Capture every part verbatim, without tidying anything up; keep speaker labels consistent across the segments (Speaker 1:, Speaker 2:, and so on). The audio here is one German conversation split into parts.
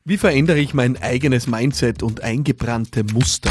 Speaker 1: Wie verändere ich mein eigenes Mindset und eingebrannte Muster?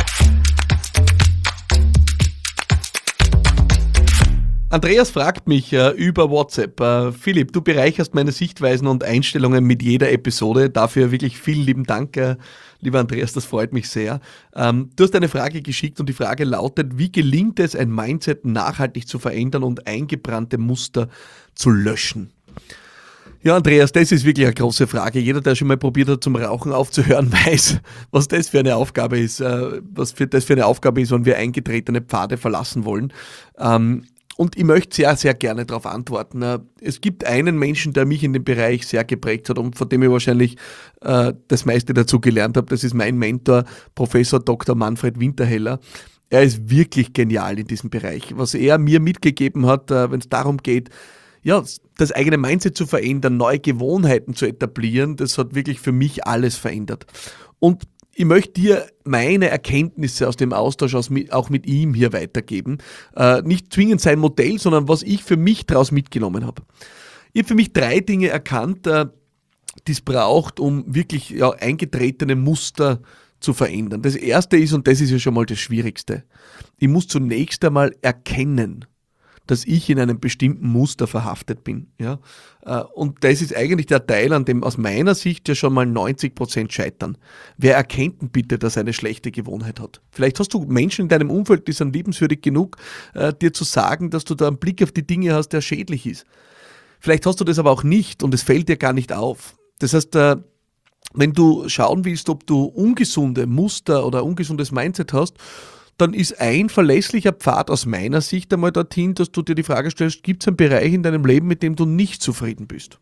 Speaker 1: Andreas fragt mich äh, über WhatsApp, äh, Philipp, du bereicherst meine Sichtweisen und Einstellungen mit jeder Episode. Dafür wirklich vielen lieben Dank, äh, lieber Andreas, das freut mich sehr. Ähm, du hast eine Frage geschickt und die Frage lautet, wie gelingt es, ein Mindset nachhaltig zu verändern und eingebrannte Muster zu löschen? Ja, Andreas, das ist wirklich eine große Frage. Jeder, der schon mal probiert hat, zum Rauchen aufzuhören, weiß, was das für eine Aufgabe ist, äh, was für das für eine Aufgabe ist, wenn wir eingetretene Pfade verlassen wollen. Ähm, Und ich möchte sehr, sehr gerne darauf antworten. Es gibt einen Menschen, der mich in dem Bereich sehr geprägt hat und von dem ich wahrscheinlich äh, das meiste dazu gelernt habe. Das ist mein Mentor, Professor Doktor Manfred Winterheller. Er ist wirklich genial in diesem Bereich. Was er mir mitgegeben hat, äh, wenn es darum geht, ja, das eigene Mindset zu verändern, neue Gewohnheiten zu etablieren, das hat wirklich für mich alles verändert. Und ich möchte dir meine Erkenntnisse aus dem Austausch aus, auch mit ihm hier weitergeben. Äh, nicht zwingend sein Modell, sondern was ich für mich daraus mitgenommen habe. Ich habe für mich drei Dinge erkannt, äh, die es braucht, um wirklich ja, eingetretene Muster zu verändern. Das erste ist, und das ist ja schon mal das Schwierigste, ich muss zunächst einmal erkennen, dass ich in einem bestimmten Muster verhaftet bin. Ja? Und das ist eigentlich der Teil, an dem aus meiner Sicht ja schon mal neunzig Prozent scheitern. Wer erkennt denn bitte, dass er eine schlechte Gewohnheit hat? Vielleicht hast du Menschen in deinem Umfeld, die sind liebenswürdig genug, dir zu sagen, dass du da einen Blick auf die Dinge hast, der schädlich ist. Vielleicht hast du das aber auch nicht und es fällt dir gar nicht auf. Das heißt, wenn du schauen willst, ob du ungesunde Muster oder ungesundes Mindset hast, dann ist ein verlässlicher Pfad aus meiner Sicht einmal dorthin, dass du dir die Frage stellst, gibt es einen Bereich in deinem Leben, mit dem du nicht zufrieden bist?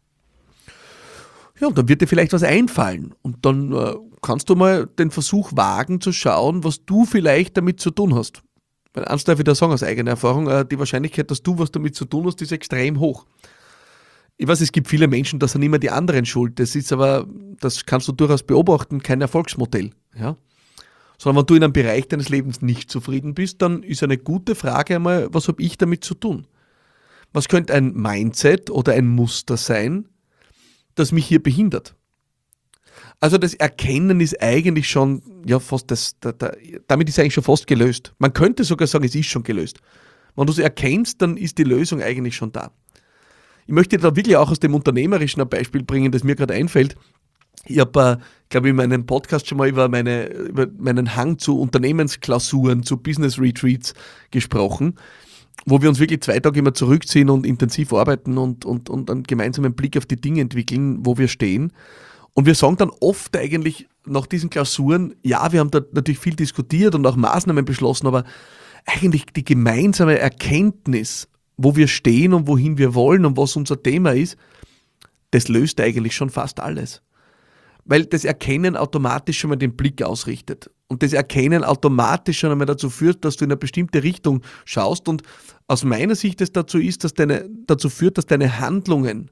Speaker 1: Ja, und dann wird dir vielleicht was einfallen und dann äh, kannst du mal den Versuch wagen zu schauen, was du vielleicht damit zu tun hast. Weil eins darf ich da sagen aus eigener Erfahrung, äh, die Wahrscheinlichkeit, dass du was damit zu tun hast, ist extrem hoch. Ich weiß, es gibt viele Menschen, da sind immer die anderen schuld. Das ist aber, das kannst du durchaus beobachten, kein Erfolgsmodell, ja. Sondern wenn du in einem Bereich deines Lebens nicht zufrieden bist, dann ist eine gute Frage einmal, was habe ich damit zu tun? Was könnte ein Mindset oder ein Muster sein, das mich hier behindert? Also das Erkennen ist eigentlich schon, ja fast, das, da, da, damit ist eigentlich schon fast gelöst. Man könnte sogar sagen, es ist schon gelöst. Wenn du es erkennst, dann ist die Lösung eigentlich schon da. Ich möchte da wirklich auch aus dem Unternehmerischen ein Beispiel bringen, das mir gerade einfällt. Ich habe, äh, glaube ich, in meinem Podcast schon mal über, meine, über meinen Hang zu Unternehmensklausuren, zu Business Retreats gesprochen, wo wir uns wirklich zwei Tage immer zurückziehen und intensiv arbeiten und, und, und einen gemeinsamen Blick auf die Dinge entwickeln, wo wir stehen. Und wir sagen dann oft eigentlich nach diesen Klausuren, ja, wir haben da natürlich viel diskutiert und auch Maßnahmen beschlossen, aber eigentlich die gemeinsame Erkenntnis, wo wir stehen und wohin wir wollen und was unser Thema ist, das löst eigentlich schon fast alles. Weil das Erkennen automatisch schon mal den Blick ausrichtet. Und das Erkennen automatisch schon einmal dazu führt, dass du in eine bestimmte Richtung schaust. Und aus meiner Sicht es dazu ist, dass deine, dazu führt, dass deine Handlungen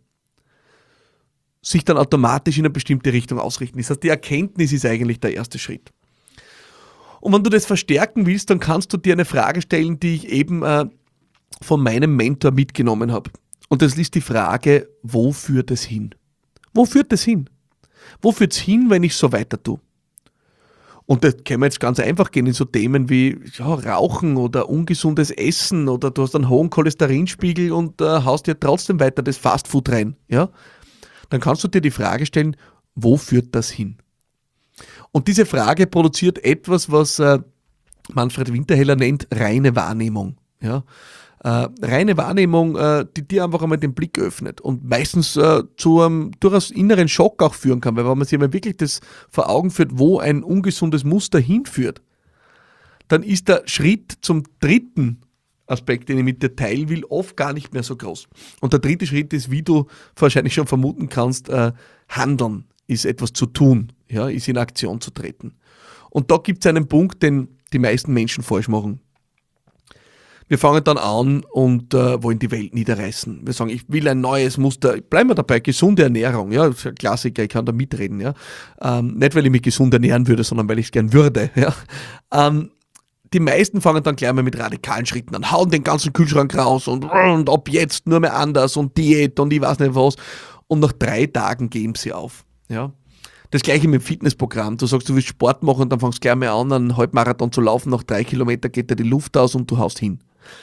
Speaker 1: sich dann automatisch in eine bestimmte Richtung ausrichten. Das heißt, die Erkenntnis ist eigentlich der erste Schritt. Und wenn du das verstärken willst, dann kannst du dir eine Frage stellen, die ich eben äh, von meinem Mentor mitgenommen habe. Und das ist die Frage, wo führt es hin? Wo führt es hin? Wo führt es hin, wenn ich so weiter tue? Und das kann man jetzt ganz einfach gehen in so Themen wie ja, Rauchen oder ungesundes Essen oder du hast einen hohen Cholesterinspiegel und äh, haust dir trotzdem weiter das Fastfood rein. Ja? Dann kannst du dir die Frage stellen, wo führt das hin? Und diese Frage produziert etwas, was äh, Manfred Winterheller nennt reine Wahrnehmung. Ja? Äh, reine Wahrnehmung, äh, die dir einfach einmal den Blick öffnet und meistens äh, zu einem durchaus inneren Schock auch führen kann, weil wenn man sich einmal wirklich das vor Augen führt, wo ein ungesundes Muster hinführt, dann ist der Schritt zum dritten Aspekt, den ich mit dir teilen will, oft gar nicht mehr so groß. Und der dritte Schritt ist, wie du wahrscheinlich schon vermuten kannst, äh, handeln ist etwas zu tun, ja, ist in Aktion zu treten. Und da gibt es einen Punkt, den die meisten Menschen falsch machen. Wir fangen dann an und äh, wollen die Welt niederreißen. Wir sagen, ich will ein neues Muster. Bleiben wir dabei, gesunde Ernährung. Ja, das ist ein Klassiker, ich kann da mitreden. Ja. Ähm, nicht, weil ich mich gesund ernähren würde, sondern weil ich es gern würde. Ja. Ähm, die meisten fangen dann gleich mal mit radikalen Schritten an, hauen den ganzen Kühlschrank raus und, und ab jetzt nur mehr anders und Diät und ich weiß nicht was. Und nach drei Tagen geben sie auf. Ja. Das gleiche mit dem Fitnessprogramm. Du sagst, du willst Sport machen und dann fängst du gleich mal an, einen Halbmarathon zu laufen, nach drei Kilometern geht dir die Luft aus und du haust hin.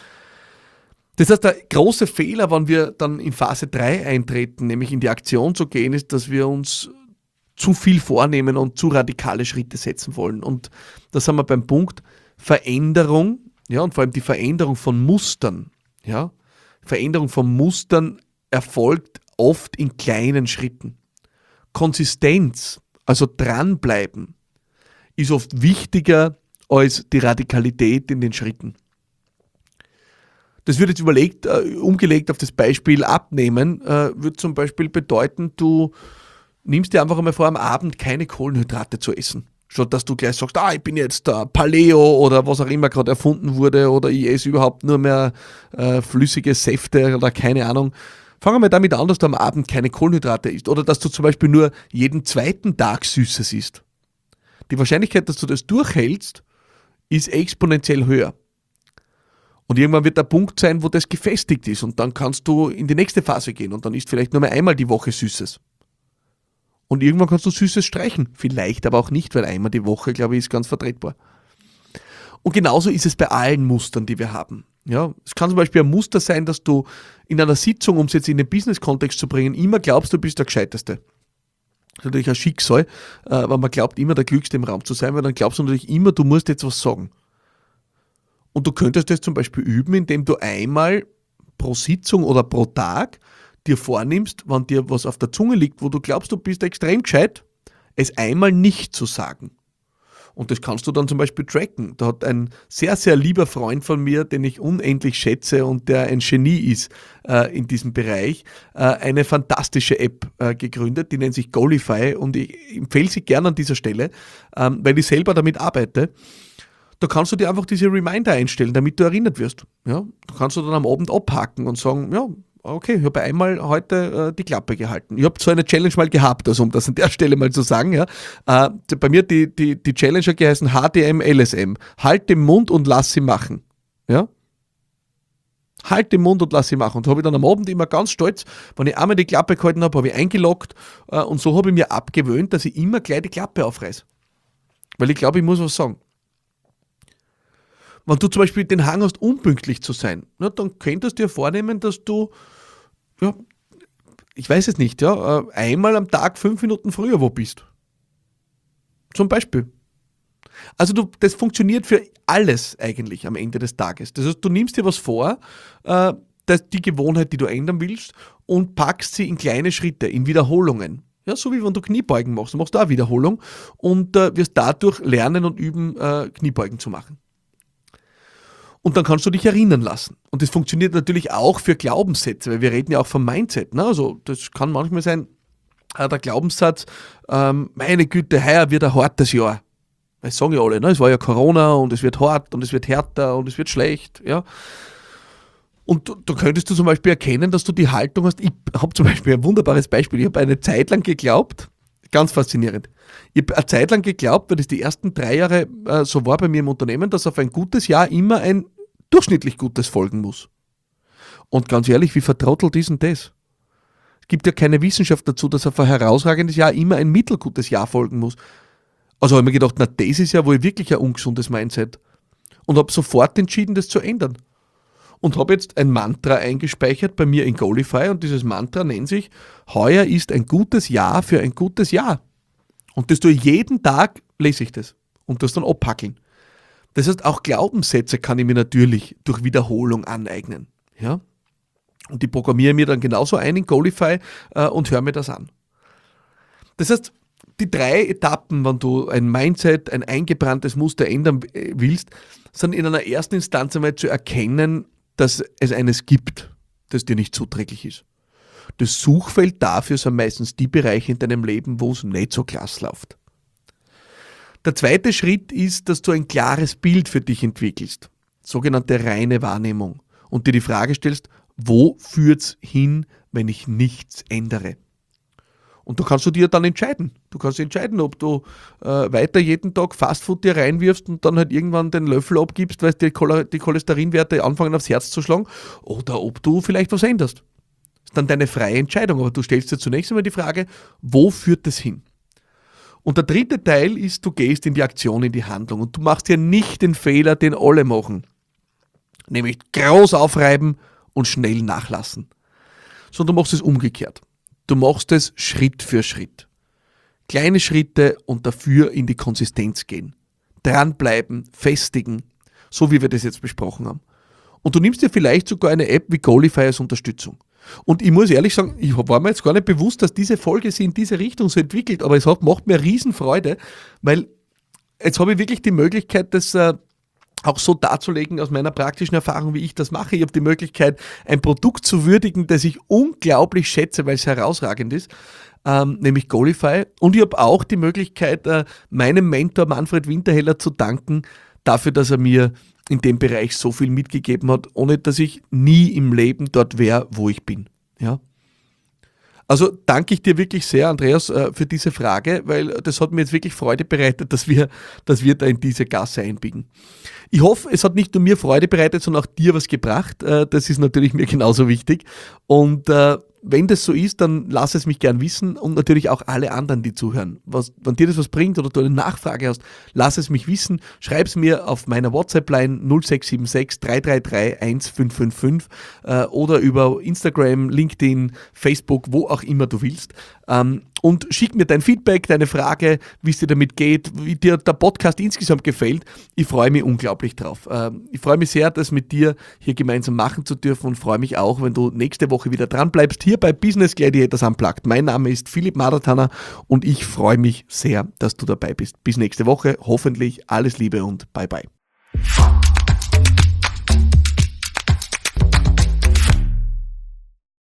Speaker 1: Das heißt, der große Fehler, wenn wir dann in Phase drei eintreten, nämlich in die Aktion zu gehen, ist, dass wir uns zu viel vornehmen und zu radikale Schritte setzen wollen. Und da sind wir beim Punkt Veränderung, ja, und vor allem die Veränderung von Mustern. Ja. Veränderung von Mustern erfolgt oft in kleinen Schritten. Konsistenz, also dranbleiben, ist oft wichtiger als die Radikalität in den Schritten. Das wird jetzt überlegt, äh, umgelegt auf das Beispiel Abnehmen, äh, wird zum Beispiel bedeuten, du nimmst dir einfach einmal vor, am Abend keine Kohlenhydrate zu essen. Statt dass du gleich sagst, ah, ich bin jetzt der Paleo oder was auch immer gerade erfunden wurde oder ich esse überhaupt nur mehr äh, flüssige Säfte oder keine Ahnung. Fang einmal damit an, dass du am Abend keine Kohlenhydrate isst oder dass du zum Beispiel nur jeden zweiten Tag Süßes isst. Die Wahrscheinlichkeit, dass du das durchhältst, ist exponentiell höher. Und irgendwann wird der Punkt sein, wo das gefestigt ist und dann kannst du in die nächste Phase gehen und dann isst vielleicht nur mehr einmal die Woche Süßes. Und irgendwann kannst du Süßes streichen. Vielleicht aber auch nicht, weil einmal die Woche, glaube ich, ist ganz vertretbar. Und genauso ist es bei allen Mustern, die wir haben. Ja, es kann zum Beispiel ein Muster sein, dass du in einer Sitzung, um es jetzt in den Business-Kontext zu bringen, immer glaubst, du bist der Gescheiteste. Das ist natürlich ein Schicksal, weil man glaubt, immer der Klügste im Raum zu sein, weil dann glaubst du natürlich immer, du musst jetzt was sagen. Und du könntest das zum Beispiel üben, indem du einmal pro Sitzung oder pro Tag dir vornimmst, wenn dir was auf der Zunge liegt, wo du glaubst, du bist extrem gescheit, es einmal nicht zu sagen. Und das kannst du dann zum Beispiel tracken. Da hat ein sehr, sehr lieber Freund von mir, den ich unendlich schätze und der ein Genie ist äh, in diesem Bereich, äh, eine fantastische App äh, gegründet, die nennt sich Goalify und ich empfehle sie gerne an dieser Stelle, ähm, weil ich selber damit arbeite. Da kannst du dir einfach diese Reminder einstellen, damit du erinnert wirst. Ja? Da kannst du dann am Abend abhaken und sagen, ja, okay, ich habe einmal heute äh, die Klappe gehalten. Ich habe so eine Challenge mal gehabt, also um das an der Stelle mal zu sagen. Ja. Äh, bei mir die, die, die Challenge hat geheißen H D M, L S M. Halt den Mund und lass sie machen. Ja. Halt den Mund und lass sie machen. Und habe ich dann am Abend immer ganz stolz, wenn ich einmal die Klappe gehalten habe, habe ich eingeloggt äh, und so habe ich mir abgewöhnt, dass ich immer gleich die Klappe aufreiße. Weil ich glaube, ich muss was sagen. Wenn du zum Beispiel den Hang hast, unpünktlich zu sein, na, dann könntest du dir vornehmen, dass du, ja, ich weiß es nicht, ja, einmal am Tag fünf Minuten früher wo bist. Zum Beispiel. Also du, das funktioniert für alles eigentlich am Ende des Tages. Das heißt, du nimmst dir was vor, äh, das, die Gewohnheit, die du ändern willst, und packst sie in kleine Schritte, in Wiederholungen. Ja, so wie wenn du Kniebeugen machst. Du machst da eine Wiederholung und äh, wirst dadurch lernen und üben, äh, Kniebeugen zu machen. Und dann kannst du dich erinnern lassen. Und das funktioniert natürlich auch für Glaubenssätze, weil wir reden ja auch vom Mindset. Ne? Also das kann manchmal sein, äh, der Glaubenssatz, ähm, meine Güte, heuer wird ein hartes Jahr. Das sagen ja alle, ne? Es war ja Corona und es wird hart und es wird härter und es wird schlecht. Ja? Und da könntest du zum Beispiel erkennen, dass du die Haltung hast. Ich habe zum Beispiel ein wunderbares Beispiel. Ich habe eine Zeit lang geglaubt, ganz faszinierend, ich habe eine Zeit lang geglaubt, weil das die ersten drei Jahre äh, so war bei mir im Unternehmen, dass auf ein gutes Jahr immer ein durchschnittlich gutes folgen muss. Und ganz ehrlich, wie vertrottelt ist denn das? Es gibt ja keine Wissenschaft dazu, dass auf ein herausragendes Jahr immer ein mittelgutes Jahr folgen muss. Also habe ich mir gedacht, na das ist ja wohl wirklich ein ungesundes Mindset. Und habe sofort entschieden, das zu ändern. Und habe jetzt ein Mantra eingespeichert bei mir in Goalify und dieses Mantra nennt sich, heuer ist ein gutes Jahr für ein gutes Jahr. Und das tue ich jeden Tag, lese ich das und das dann abhackeln. Das heißt, auch Glaubenssätze kann ich mir natürlich durch Wiederholung aneignen. Ja? Und die programmiere mir dann genauso ein in Goalify äh, und höre mir das an. Das heißt, die drei Etappen, wenn du ein Mindset, ein eingebranntes Muster ändern willst, sind in einer ersten Instanz einmal zu erkennen, dass es eines gibt, das dir nicht zuträglich ist. Das Suchfeld dafür sind meistens die Bereiche in deinem Leben, wo es nicht so klasse läuft. Der zweite Schritt ist, dass du ein klares Bild für dich entwickelst, sogenannte reine Wahrnehmung, und dir die Frage stellst, wo führt's hin, wenn ich nichts ändere? Und da kannst du dir dann entscheiden. Du kannst entscheiden, ob du äh, weiter jeden Tag Fastfood dir reinwirfst und dann halt irgendwann den Löffel abgibst, weil die, Chol- die Cholesterinwerte anfangen aufs Herz zu schlagen, oder ob du vielleicht was änderst. Das ist dann deine freie Entscheidung, aber du stellst dir zunächst einmal die Frage, wo führt das hin? Und der dritte Teil ist, du gehst in die Aktion, in die Handlung und du machst ja nicht den Fehler, den alle machen, nämlich groß aufreiben und schnell nachlassen, sondern du machst es umgekehrt. Du machst es Schritt für Schritt. Kleine Schritte und dafür in die Konsistenz gehen. Dranbleiben, festigen, so wie wir das jetzt besprochen haben. Und du nimmst dir vielleicht sogar eine App wie Goalify als Unterstützung. Und ich muss ehrlich sagen, ich war mir jetzt gar nicht bewusst, dass diese Folge sich in diese Richtung so entwickelt, aber es hat, macht mir Riesenfreude, weil jetzt habe ich wirklich die Möglichkeit, das äh, auch so darzulegen aus meiner praktischen Erfahrung, wie ich das mache. Ich habe die Möglichkeit, ein Produkt zu würdigen, das ich unglaublich schätze, weil es herausragend ist, ähm, nämlich Goalify. Und ich habe auch die Möglichkeit, äh, meinem Mentor Manfred Winterheller zu danken, dafür, dass er mir in dem Bereich so viel mitgegeben hat, ohne dass ich nie im Leben dort wäre, wo ich bin. Ja? Also danke ich dir wirklich sehr, Andreas, für diese Frage, weil das hat mir jetzt wirklich Freude bereitet, dass wir, dass wir da in diese Gasse einbiegen. Ich hoffe, es hat nicht nur mir Freude bereitet, sondern auch dir was gebracht. Das ist natürlich mir genauso wichtig. Und wenn das so ist, dann lass es mich gern wissen und natürlich auch alle anderen, die zuhören. Was, wenn dir das was bringt oder du eine Nachfrage hast, lass es mich wissen. Schreib es mir auf meiner WhatsApp-Line null sechs sieben sechs drei drei drei eins fünf fünf fünf äh, oder über Instagram, LinkedIn, Facebook, wo auch immer du willst. Ähm, und schick mir dein Feedback, deine Frage, wie es dir damit geht, wie dir der Podcast insgesamt gefällt. Ich freue mich unglaublich drauf. Ähm, ich freue mich sehr, das mit dir hier gemeinsam machen zu dürfen und freue mich auch, wenn du nächste Woche wieder dran bleibst, hier bei Business Gladiators Unplugged. Mein Name ist Philipp Madertaner und ich freue mich sehr, dass du dabei bist. Bis nächste Woche, hoffentlich alles Liebe und bye bye.